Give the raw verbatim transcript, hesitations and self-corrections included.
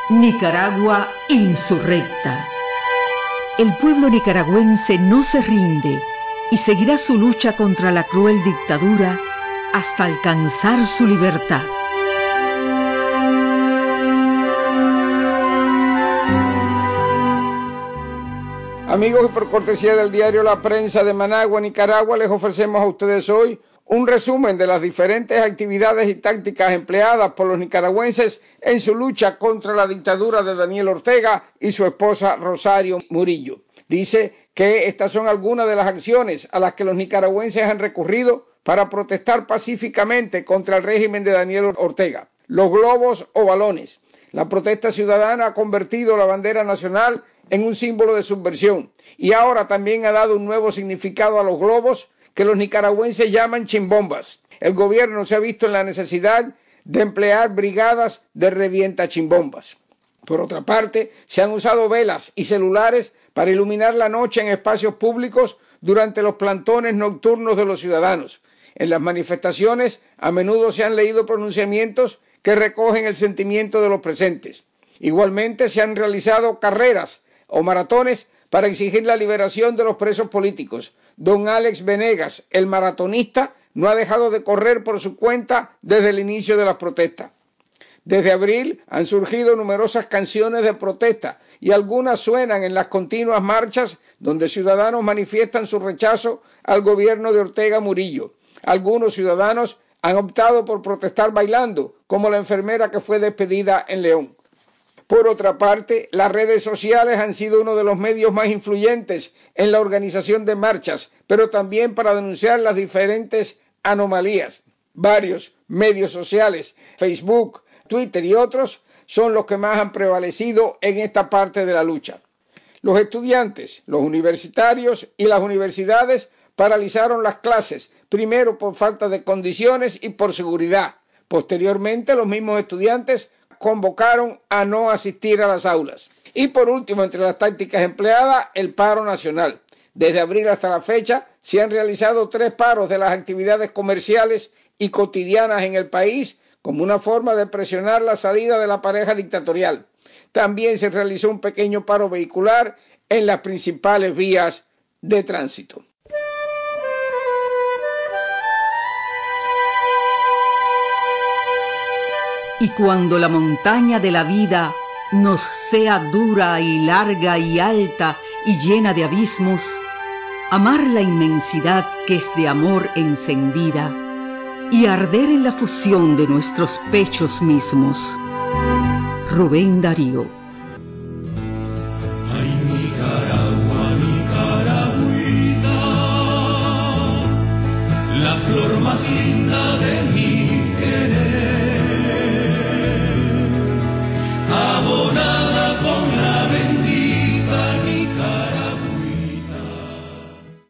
Nicaragua insurrecta. El pueblo nicaragüense no se rinde y seguirá su lucha contra la cruel dictadura hasta alcanzar su libertad. Amigos, y por cortesía del diario La Prensa de Managua, Nicaragua, les ofrecemos a ustedes hoy un resumen de las diferentes actividades y tácticas empleadas por los nicaragüenses en su lucha contra la dictadura de Daniel Ortega y su esposa Rosario Murillo. Dice que estas son algunas de las acciones a las que los nicaragüenses han recurrido para protestar pacíficamente contra el régimen de Daniel Ortega. Los globos o balones. La protesta ciudadana ha convertido la bandera nacional en un símbolo de subversión y ahora también ha dado un nuevo significado a los globos que los nicaragüenses llaman chimbombas. El gobierno se ha visto en la necesidad de emplear brigadas de revientachimbombas. Por otra parte, se han usado velas y celulares para iluminar la noche en espacios públicos durante los plantones nocturnos de los ciudadanos. En las manifestaciones a menudo se han leído pronunciamientos que recogen el sentimiento de los presentes. Igualmente se han realizado carreras o maratones para exigir la liberación de los presos políticos. Don Alex Venegas, el maratonista, no ha dejado de correr por su cuenta desde el inicio de las protestas. Desde abril han surgido numerosas canciones de protesta y algunas suenan en las continuas marchas donde ciudadanos manifiestan su rechazo al gobierno de Ortega Murillo. Algunos ciudadanos han optado por protestar bailando, como la enfermera que fue despedida en León. Por otra parte, las redes sociales han sido uno de los medios más influyentes en la organización de marchas, pero también para denunciar las diferentes anomalías. Varios medios sociales, Facebook, Twitter y otros, son los que más han prevalecido en esta parte de la lucha. Los estudiantes, los universitarios y las universidades paralizaron las clases, primero por falta de condiciones y por seguridad. Posteriormente, los mismos estudiantes convocaron a no asistir a las aulas. Y por último, entre las tácticas empleadas, el paro nacional. Desde abril hasta la fecha, se han realizado tres paros de las actividades comerciales y cotidianas en el país como una forma de presionar la salida de la pareja dictatorial. También se realizó un pequeño paro vehicular en las principales vías de tránsito. Y cuando la montaña de la vida nos sea dura y larga y alta y llena de abismos, amar la inmensidad que es de amor encendida y arder en la fusión de nuestros pechos mismos. Rubén Darío.